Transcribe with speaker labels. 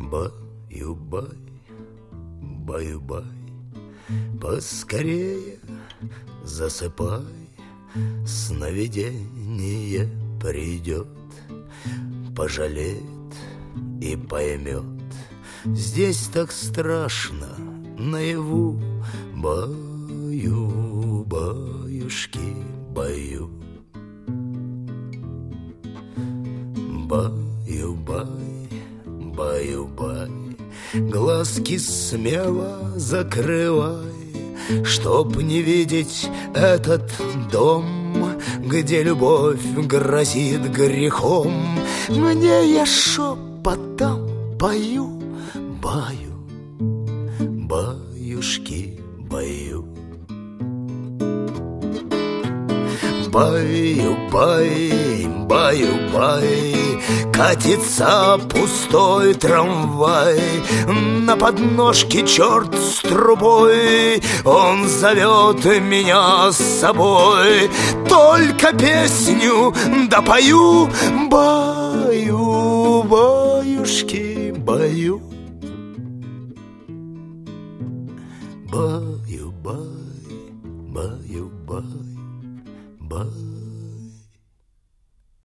Speaker 1: Баю-бай, баю-бай, поскорее засыпай, сновидение придет, пожалеет и поймет. Здесь так страшно наяву. Баю, баюшки, баю. Баю-бай, баю-бай, глазки смело закрывай, чтоб не видеть этот дом, где любовь грозит грехом. Мне я шепотом пою, баю, баюшки, баю. Баю-бай, баю-бай, катится пустой трамвай, на подножке черт с трубой, он зовет меня с собой. Только песню допою, баю, баюшки, баю. Баю-бай, баю-бай, бай.